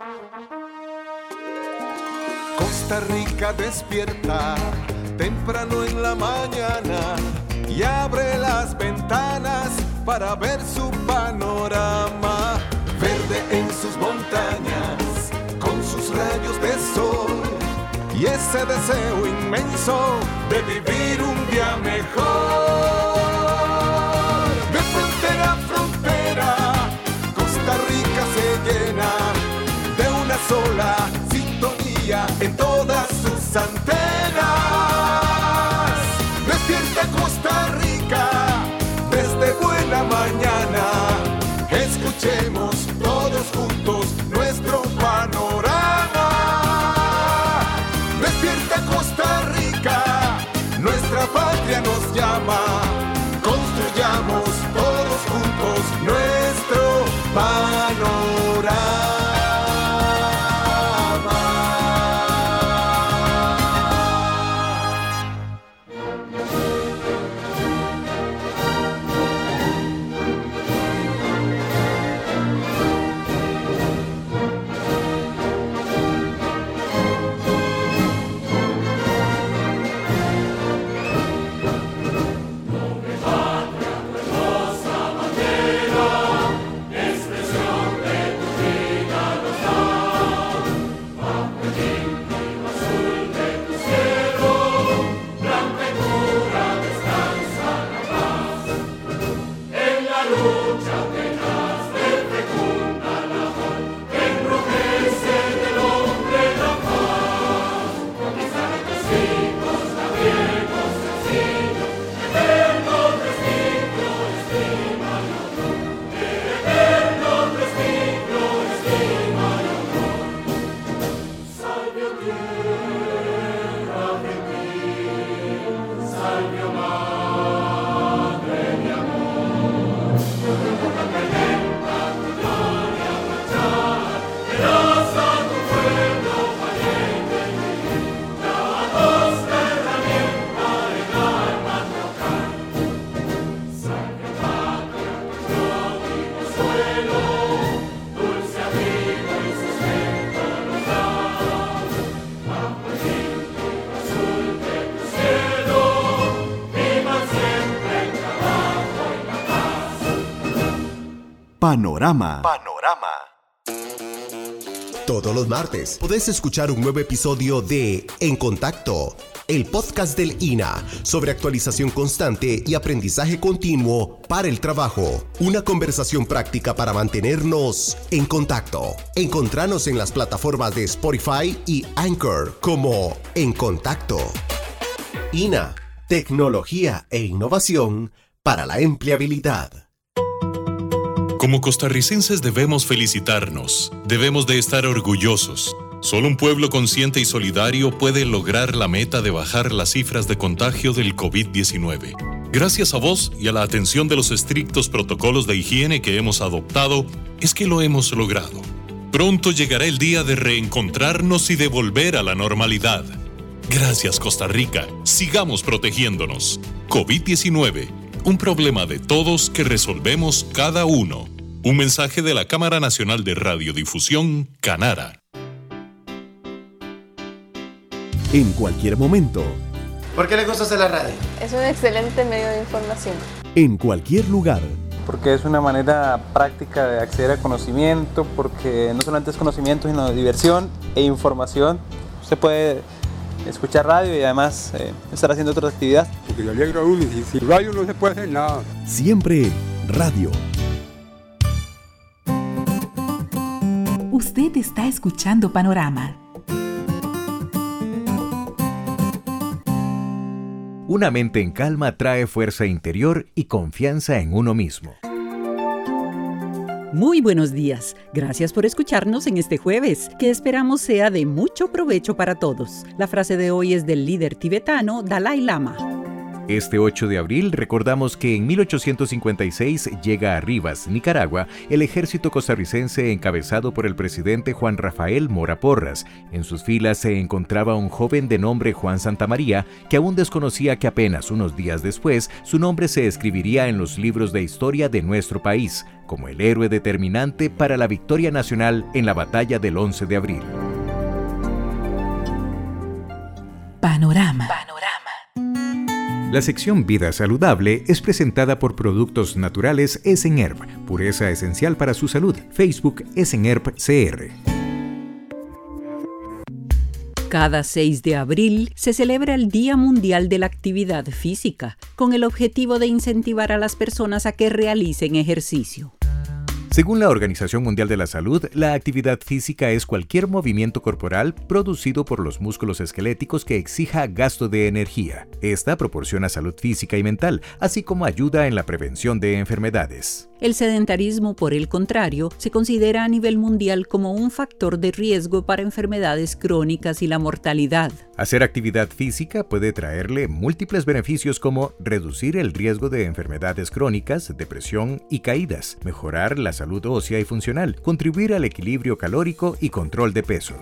Costa Rica despierta temprano en la mañana y abre las ventanas para ver su panorama. Verde en sus montañas, con sus rayos de sol y ese deseo inmenso de vivir un día mejor. De frontera a frontera, Costa Rica se llena de una sola sintonía en todas sus antenas. Despierta Costa Rica desde buena mañana. Escuchemos todos juntos nuestro panorama. Despierta Costa Rica, nuestra patria nos llama. Construyamos todos juntos nuestro panorama. Panorama. Todos los martes podés escuchar un nuevo episodio de En Contacto, el podcast del INA sobre actualización constante y aprendizaje continuo para el trabajo. Una conversación práctica para mantenernos en contacto. Encontranos en las plataformas de Spotify y Anchor como En Contacto. INA, tecnología e innovación para la empleabilidad. Como costarricenses debemos felicitarnos, debemos de estar orgullosos. Solo un pueblo consciente y solidario puede lograr la meta de bajar las cifras de contagio del COVID-19. Gracias a vos y a la atención de los estrictos protocolos de higiene que hemos adoptado, es que lo hemos logrado. Pronto llegará el día de reencontrarnos y de volver a la normalidad. Gracias, Costa Rica. Sigamos protegiéndonos. COVID-19, un problema de todos que resolvemos cada uno. Un mensaje de la Cámara Nacional de Radiodifusión, Canara. En cualquier momento. ¿Por qué le gusta hacer la radio? Es un excelente medio de información. En cualquier lugar. Porque es una manera práctica de acceder a conocimiento, porque no solamente es conocimiento, sino diversión e información. Usted puede escuchar radio y además estar haciendo otras actividades. Porque yo alegro a uno y sin radio no se puede hacer nada. Siempre radio. Usted está escuchando Panorama. Una mente en calma trae fuerza interior y confianza en uno mismo. Muy buenos días. Gracias por escucharnos en este jueves, que esperamos sea de mucho provecho para todos. La frase de hoy es del líder tibetano Dalai Lama. Este 8 de abril recordamos que en 1856 llega a Rivas, Nicaragua, el ejército costarricense encabezado por el presidente Juan Rafael Mora Porras. En sus filas se encontraba un joven de nombre Juan Santamaría, que aún desconocía que apenas unos días después su nombre se escribiría en los libros de historia de nuestro país, como el héroe determinante para la victoria nacional en la batalla del 11 de abril. Panorama. La sección Vida Saludable es presentada por Productos Naturales Esenherb, pureza esencial para su salud. Facebook Esenherb CR. Cada 6 de abril se celebra el Día Mundial de la Actividad Física, con el objetivo de incentivar a las personas a que realicen ejercicio. Según la Organización Mundial de la Salud, la actividad física es cualquier movimiento corporal producido por los músculos esqueléticos que exija gasto de energía. Esta proporciona salud física y mental, así como ayuda en la prevención de enfermedades. El sedentarismo, por el contrario, se considera a nivel mundial como un factor de riesgo para enfermedades crónicas y la mortalidad. Hacer actividad física puede traerle múltiples beneficios como reducir el riesgo de enfermedades crónicas, depresión y caídas, mejorar la salud ósea y funcional, contribuir al equilibrio calórico y control de peso.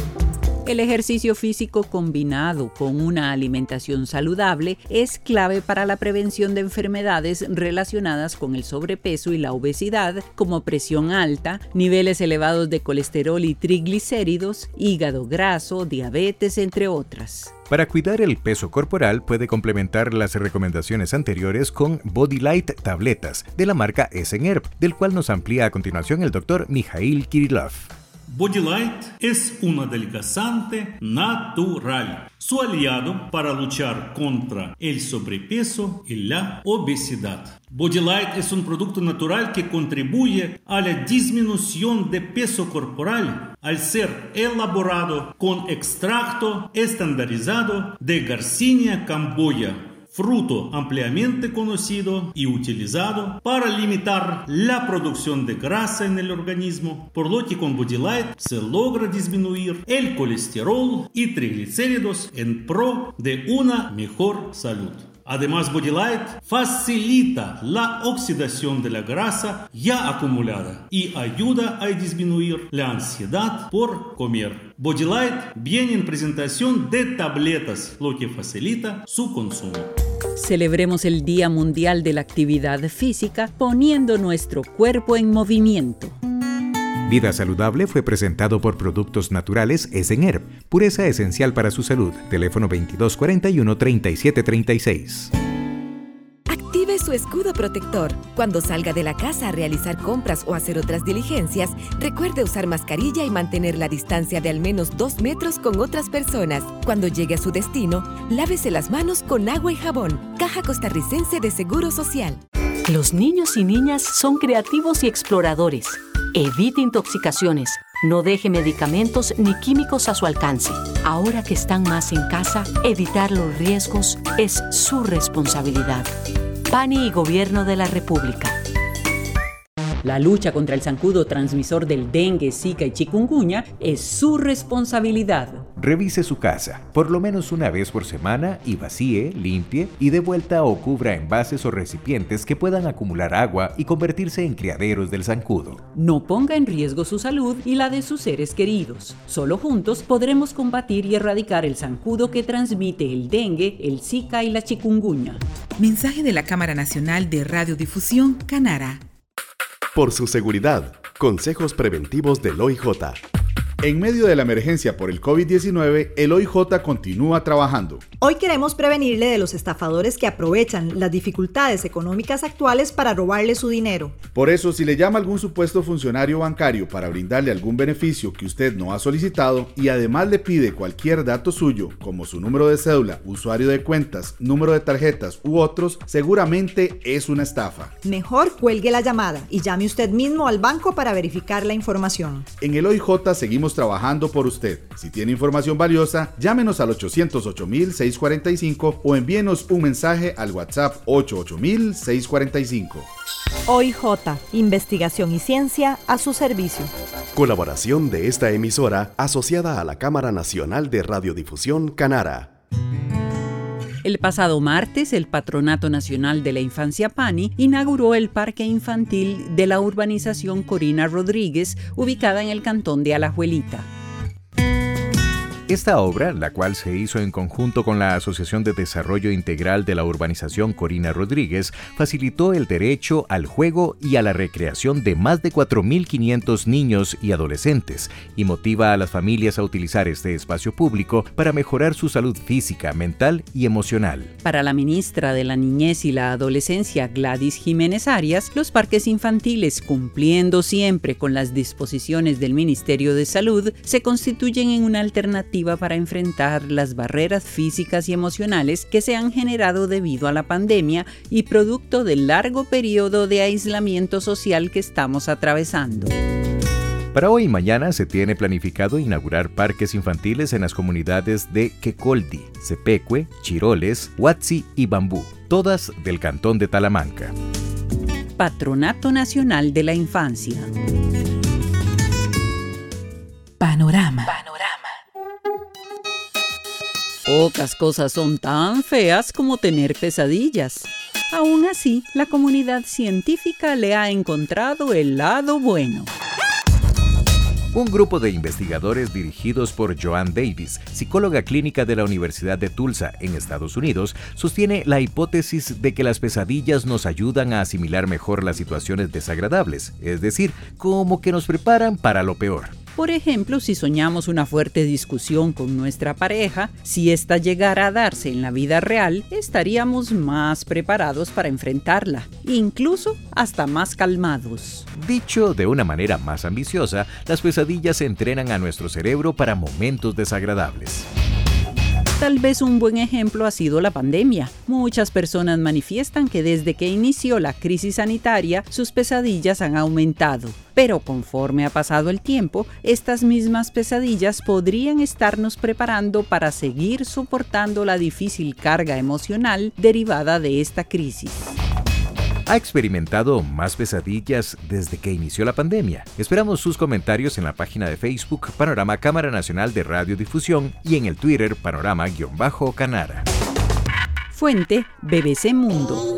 El ejercicio físico combinado con una alimentación saludable es clave para la prevención de enfermedades relacionadas con el sobrepeso y la obesidad, como presión alta, niveles elevados de colesterol y triglicéridos, hígado graso, diabetes, entre otras. Para cuidar el peso corporal puede complementar las recomendaciones anteriores con Body Light tabletas de la marca Esenherb, del cual nos amplía a continuación el Dr. Mikhail Kirillov. Body Light es un adelgazante natural, su aliado para luchar contra el sobrepeso y la obesidad. Body Light es un producto natural que contribuye a la disminución de peso corporal al ser elaborado con extracto estandarizado de Garcinia camboya, fruto ampliamente conocido y utilizado para limitar la producción de grasa en el organismo, por lo que con Body Light se logra disminuir el colesterol y triglicéridos en pro de una mejor salud. Además, Body Light facilita la oxidación de la grasa ya acumulada y ayuda a disminuir la ansiedad por comer. Body Light viene en presentación de tabletas, lo que facilita su consumo. Celebremos el Día Mundial de la Actividad Física poniendo nuestro cuerpo en movimiento. Vida Saludable fue presentado por Productos Naturales Esenherb, pureza esencial para su salud. Teléfono 2241-3736. Active su escudo protector. Cuando salga de la casa a realizar compras o hacer otras diligencias, recuerde usar mascarilla y mantener la distancia de al menos 2 metros con otras personas. Cuando llegue a su destino, lávese las manos con agua y jabón. Caja Costarricense de Seguro Social. Los niños y niñas son creativos y exploradores. Evite intoxicaciones. No deje medicamentos ni químicos a su alcance. Ahora que están más en casa, evitar los riesgos es su responsabilidad. PANI y Gobierno de la República. La lucha contra el zancudo transmisor del dengue, zika y chikungunya es su responsabilidad. Revise su casa, por lo menos una vez por semana, y vacíe, limpie y dé vuelta o cubra envases o recipientes que puedan acumular agua y convertirse en criaderos del zancudo. No ponga en riesgo su salud y la de sus seres queridos. Solo juntos podremos combatir y erradicar el zancudo que transmite el dengue, el zika y la chikungunya. Mensaje de la Cámara Nacional de Radiodifusión, Canara. Por su seguridad, consejos preventivos del OIJ. En medio de la emergencia por el COVID-19, el OIJ continúa trabajando. Hoy queremos prevenirle de los estafadores que aprovechan las dificultades económicas actuales para robarle su dinero. Por eso, si le llama algún supuesto funcionario bancario para brindarle algún beneficio que usted no ha solicitado y además le pide cualquier dato suyo, como su número de cédula, usuario de cuentas, número de tarjetas u otros, seguramente es una estafa. Mejor cuelgue la llamada y llame usted mismo al banco para verificar la información. En el OIJ seguimos trabajando por usted. Si tiene información valiosa, llámenos al 808-645 o envíenos un mensaje al WhatsApp 88000-645. OIJ, investigación y ciencia a su servicio. Colaboración de esta emisora asociada a la Cámara Nacional de Radiodifusión Canara. El pasado martes, el Patronato Nacional de la Infancia PANI inauguró el Parque Infantil de la urbanización Corina Rodríguez, ubicada en el cantón de Alajuelita. Esta obra, la cual se hizo en conjunto con la Asociación de Desarrollo Integral de la Urbanización Corina Rodríguez, facilitó el derecho al juego y a la recreación de más de 4.500 niños y adolescentes y motiva a las familias a utilizar este espacio público para mejorar su salud física, mental y emocional. Para la ministra de la Niñez y la Adolescencia, Gladys Jiménez Arias, los parques infantiles, cumpliendo siempre con las disposiciones del Ministerio de Salud, se constituyen en una alternativa para enfrentar las barreras físicas y emocionales que se han generado debido a la pandemia y producto del largo periodo de aislamiento social que estamos atravesando. Para hoy y mañana se tiene planificado inaugurar parques infantiles en las comunidades de Quecoldi, Cepecue, Chiroles, Huatzi y Bambú, todas del cantón de Talamanca. Patronato Nacional de la Infancia. Panorama. Pocas cosas son tan feas como tener pesadillas. Aún así, la comunidad científica le ha encontrado el lado bueno. Un grupo de investigadores dirigidos por Joanne Davis, psicóloga clínica de la Universidad de Tulsa, en Estados Unidos, sostiene la hipótesis de que las pesadillas nos ayudan a asimilar mejor las situaciones desagradables, es decir, como que nos preparan para lo peor. Por ejemplo, si soñamos una fuerte discusión con nuestra pareja, si ésta llegara a darse en la vida real, estaríamos más preparados para enfrentarla, incluso hasta más calmados. Dicho de una manera más ambiciosa, las pesadillas entrenan a nuestro cerebro para momentos desagradables. Tal vez un buen ejemplo ha sido la pandemia. Muchas personas manifiestan que desde que inició la crisis sanitaria, sus pesadillas han aumentado. Pero conforme ha pasado el tiempo, estas mismas pesadillas podrían estarnos preparando para seguir soportando la difícil carga emocional derivada de esta crisis. ¿Ha experimentado más pesadillas desde que inició la pandemia? Esperamos sus comentarios en la página de Facebook Panorama Cámara Nacional de Radiodifusión y en el Twitter Panorama-Canara. Fuente BBC Mundo.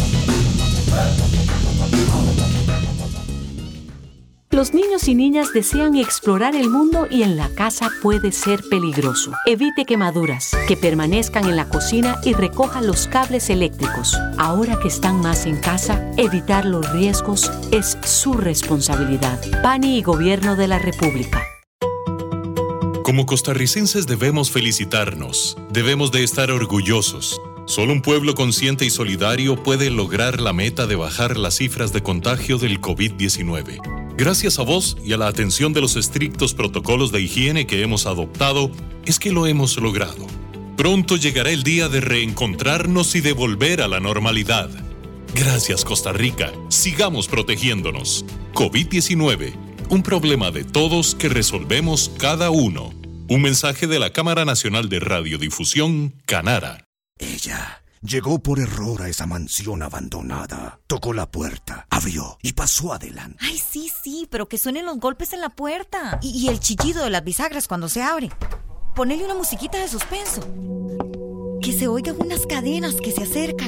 Los niños y niñas desean explorar el mundo y en la casa puede ser peligroso. Evite quemaduras, que permanezcan en la cocina y recoja los cables eléctricos. Ahora que están más en casa, evitar los riesgos es su responsabilidad. PANI y Gobierno de la República. Como costarricenses debemos felicitarnos, debemos de estar orgullosos. Solo un pueblo consciente y solidario puede lograr la meta de bajar las cifras de contagio del COVID-19. Gracias a vos y a la atención de los estrictos protocolos de higiene que hemos adoptado, es que lo hemos logrado. Pronto llegará el día de reencontrarnos y de volver a la normalidad. Gracias, Costa Rica. Sigamos protegiéndonos. COVID-19, un problema de todos que resolvemos cada uno. Un mensaje de la Cámara Nacional de Radiodifusión, Canara. Ella llegó por error a esa mansión abandonada. Tocó la puerta, abrió y pasó adelante. Ay, sí, pero que suenen los golpes en la puerta. Y el chillido de las bisagras cuando se abre. Ponele una musiquita de suspenso. Que se oigan unas cadenas que se acercan.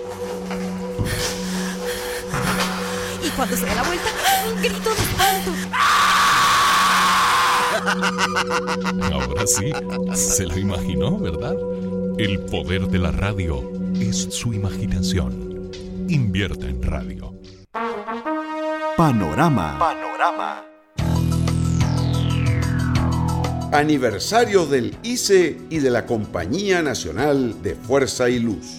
Y cuando se da la vuelta, un grito de espanto. Ahora sí, se lo imaginó, ¿verdad? El poder de la radio es su imaginación. Invierta en radio. Panorama. Aniversario del ICE y de la Compañía Nacional de Fuerza y Luz.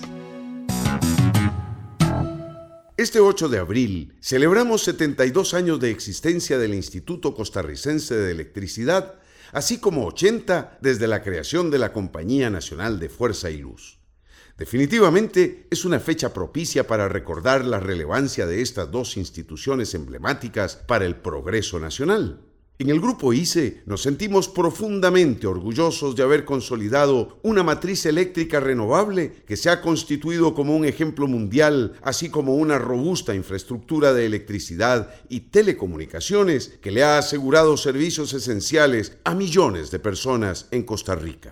Este 8 de abril celebramos 72 años de existencia del Instituto Costarricense de Electricidad, así como 80 desde la creación de la Compañía Nacional de Fuerza y Luz. Definitivamente es una fecha propicia para recordar la relevancia de estas dos instituciones emblemáticas para el progreso nacional. En el Grupo ICE nos sentimos profundamente orgullosos de haber consolidado una matriz eléctrica renovable que se ha constituido como un ejemplo mundial, así como una robusta infraestructura de electricidad y telecomunicaciones que le ha asegurado servicios esenciales a millones de personas en Costa Rica.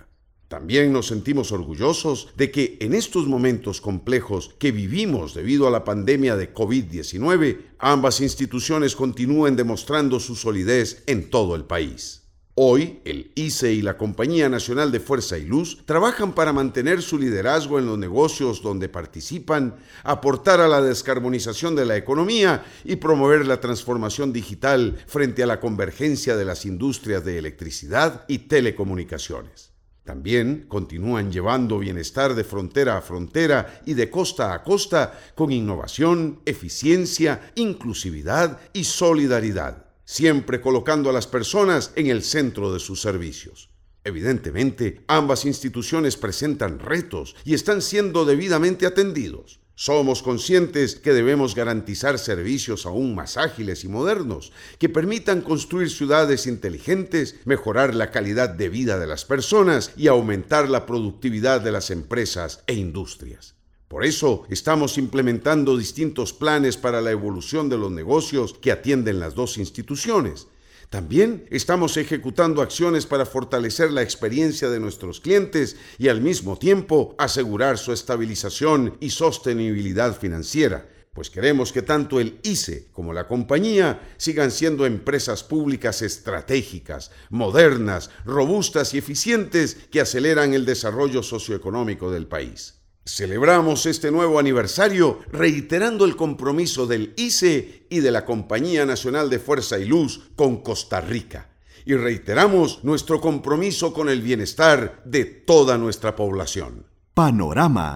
También nos sentimos orgullosos de que en estos momentos complejos que vivimos debido a la pandemia de COVID-19, ambas instituciones continúen demostrando su solidez en todo el país. Hoy, el ICE y la Compañía Nacional de Fuerza y Luz trabajan para mantener su liderazgo en los negocios donde participan, aportar a la descarbonización de la economía y promover la transformación digital frente a la convergencia de las industrias de electricidad y telecomunicaciones. También continúan llevando bienestar de frontera a frontera y de costa a costa con innovación, eficiencia, inclusividad y solidaridad, siempre colocando a las personas en el centro de sus servicios. Evidentemente, ambas instituciones presentan retos y están siendo debidamente atendidos. Somos conscientes que debemos garantizar servicios aún más ágiles y modernos, que permitan construir ciudades inteligentes, mejorar la calidad de vida de las personas y aumentar la productividad de las empresas e industrias. Por eso, estamos implementando distintos planes para la evolución de los negocios que atienden las dos instituciones. También estamos ejecutando acciones para fortalecer la experiencia de nuestros clientes y al mismo tiempo asegurar su estabilización y sostenibilidad financiera, pues queremos que tanto el ICE como la compañía sigan siendo empresas públicas estratégicas, modernas, robustas y eficientes que aceleran el desarrollo socioeconómico del país. Celebramos este nuevo aniversario reiterando el compromiso del ICE y de la Compañía Nacional de Fuerza y Luz con Costa Rica. Y reiteramos nuestro compromiso con el bienestar de toda nuestra población. Panorama.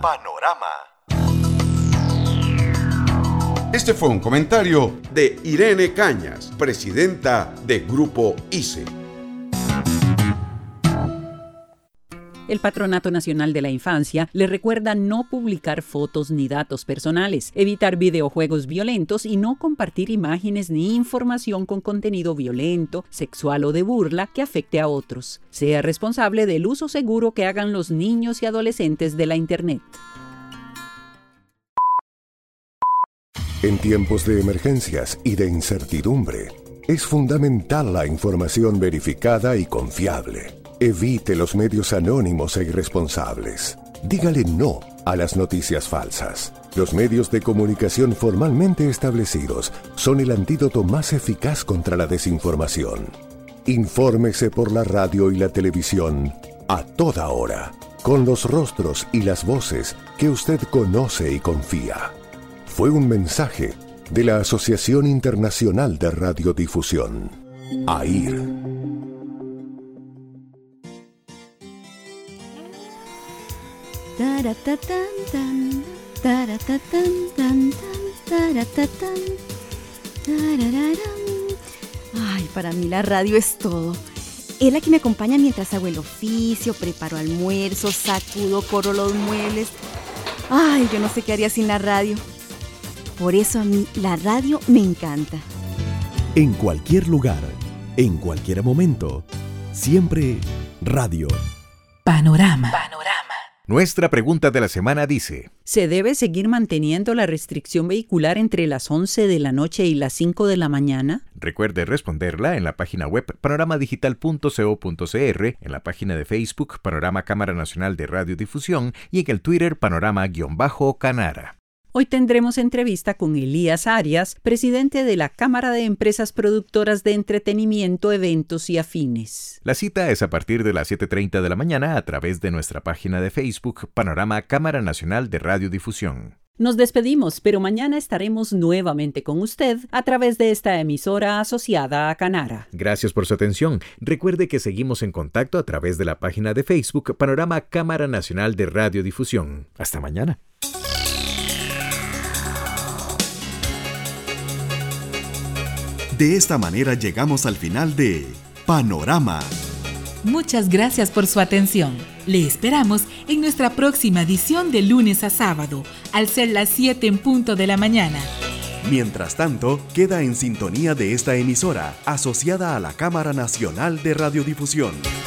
Este fue un comentario de Irene Cañas, presidenta de Grupo ICE. El Patronato Nacional de la Infancia le recuerda no publicar fotos ni datos personales, evitar videojuegos violentos y no compartir imágenes ni información con contenido violento, sexual o de burla que afecte a otros. Sea responsable del uso seguro que hagan los niños y adolescentes de la Internet. En tiempos de emergencias y de incertidumbre, es fundamental la información verificada y confiable. Evite los medios anónimos e irresponsables. Dígale no a las noticias falsas. Los medios de comunicación formalmente establecidos son el antídoto más eficaz contra la desinformación. Infórmese por la radio y la televisión a toda hora, con los rostros y las voces que usted conoce y confía. Fue un mensaje de la Asociación Internacional de Radiodifusión, AIR. Ay, para mí la radio es todo. Es la que me acompaña mientras hago el oficio, preparo almuerzo, sacudo, corro los muebles. Ay, yo no sé qué haría sin la radio. Por eso a mí la radio me encanta. En cualquier lugar, en cualquier momento, siempre radio. Panorama. Nuestra pregunta de la semana dice: ¿se debe seguir manteniendo la restricción vehicular entre las 11 de la noche y las 5 de la mañana? Recuerde responderla en la página web panoramadigital.co.cr, en la página de Facebook Panorama Cámara Nacional de Radiodifusión y en el Twitter Panorama-Canara. Hoy tendremos entrevista con Elías Arias, presidente de la Cámara de Empresas Productoras de Entretenimiento, Eventos y Afines. La cita es a partir de las 7:30 de la mañana a través de nuestra página de Facebook Panorama Cámara Nacional de Radiodifusión. Nos despedimos, pero mañana estaremos nuevamente con usted a través de esta emisora asociada a Canara. Gracias por su atención. Recuerde que seguimos en contacto a través de la página de Facebook Panorama Cámara Nacional de Radiodifusión. Hasta mañana. De esta manera llegamos al final de Panorama. Muchas gracias por su atención. Le esperamos en nuestra próxima edición de lunes a sábado, al ser las 7 en punto de la mañana. Mientras tanto, queda en sintonía de esta emisora, asociada a la Cámara Nacional de Radiodifusión.